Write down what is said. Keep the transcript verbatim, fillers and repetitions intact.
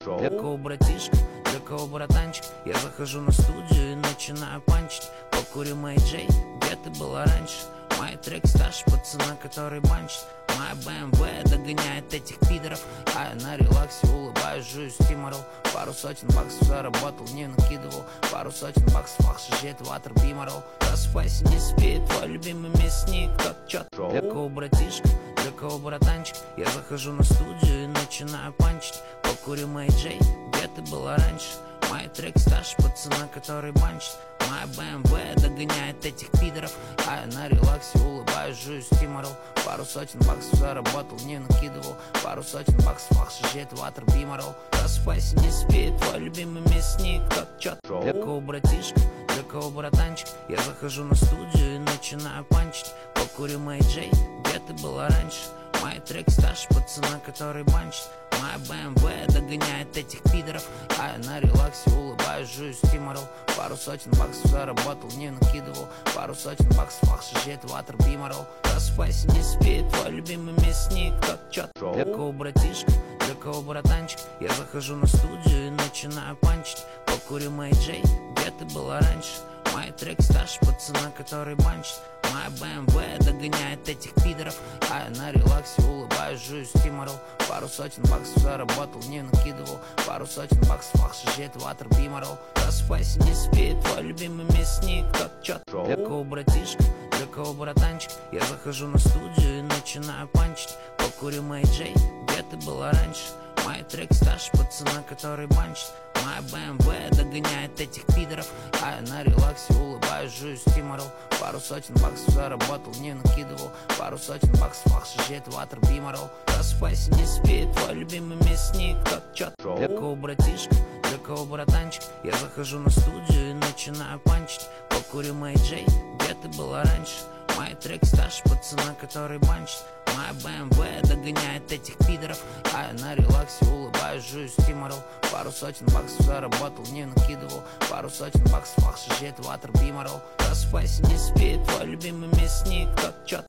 Для кого братишка, для кого братанчик? Я захожу на студию и начинаю панчить. Покурю Мэй Джей, где ты была раньше? Мои треки старше пацана, который банчит. Моя бэ эм вэ догоняет этих пидоров. А я на релаксе улыбаюсь, жую стиморол. Пару сотен баксов заработал, не накидывал. Пару сотен баксов, ах, шажет ватер биморол. Просыпайся, не спи, твой любимый мясник. Как чё? Для кого братишка, для кого братанчик? Я захожу на студию и начинаю панчить. Покурю Мэй Джей, где ты была раньше? Мои треки старше пацана, который банчит. Моя бэ эм вэ догоняет этих пидоров. А я на релаксе улыбаюсь, жую стиморол. Пару сотен баксов заработал, не накидывал. Пару сотен баксов, ах, шажет ватер биморол. Просыпайся, не спи, твой любимый мясник. Как чё? Для кого братишка, для кого братанчик? Я захожу на студию и начинаю панчить. Покурю Мэй Джей, где ты была раньше? Мои треки старше пацана, который банчит. Моя бэ эм вэ догоняет этих пидоров. А я на релаксе улыбаюсь, жую стиморол. Пару сотен баксов заработал, не накидывал. Пару сотен баксов, ах, шажет ватер биморол. Просыпайся, не спи, твой любимый мясник. Как чё? Для кого братишка, для кого братанчик? Я захожу на студию и начинаю панчить. Покурю Мэй Джей, где ты была раньше? Мои треки старше пацана, который банчит. Моя бэ эм вэ догоняет этих пидоров. А я на релаксе улыбаюсь, жую стиморол. Пару сотен баксов заработал, не накидывал. Пару сотен баксов, ах, шажет ватер биморол. Просыпайся, не спи, твой любимый мясник. Как чё? Для кого братишка, для кого братанчик? Я захожу на студию и начинаю панчить. Покурю Мэй Джей, где ты была раньше? Мои треки старше пацана, который банчит. Моя бэ эм вэ догоняет этих пидоров. А я на релаксе улыбаюсь, жую стиморол. Пару сотен баксов заработал, не накидывал. Пару сотен баксов, ах, шажет ватер биморол. Просыпайся, не спи, твой любимый мясник. Как чё? Для кого братишка, для кого братанчик? Я захожу на студию и начинаю панчить. Покурю Мэй Джей, где ты была раньше? Мои треки старше пацана, который банчит. Моя бэ эм вэ догоняет этих пидоров. А я на релаксе улыбаюсь, жую стиморол. Пару сотен баксов заработал, не накидывал. Пару сотен баксов, ах, шажет ватер биморол. Просыпайся, не спи, твой любимый мясник. Как чё?